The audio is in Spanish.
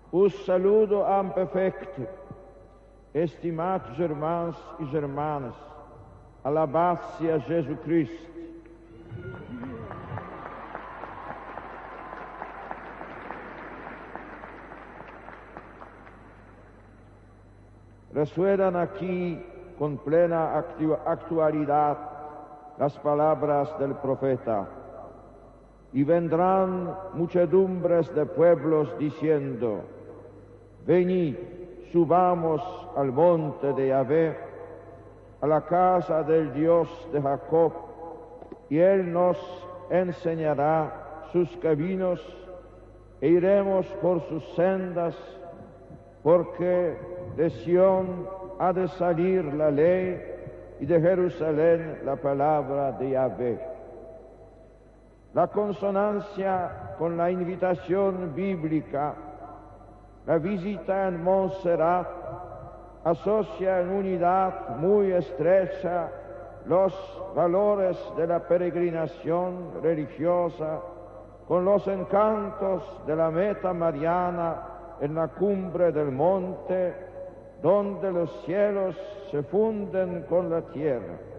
Us saludo en perfecte, estimats germans i germanes, alabat sia Jesucrist. Resuenan aquí con plena actualidad las palabras del profeta. Y vendrán muchedumbres de pueblos diciendo: venid, subamos al monte de Yahvé, a la casa del Dios de Jacob, y Él nos enseñará sus caminos, e iremos por sus sendas, porque de Sión ha de salir la ley, y de Jerusalén la palabra de Yahvé. La consonancia con la invitación bíblica, la visita en Montserrat, asocia en unidad muy estrecha los valores de la peregrinación religiosa con los encantos de la meta mariana en la cumbre del monte, donde los cielos se funden con la tierra.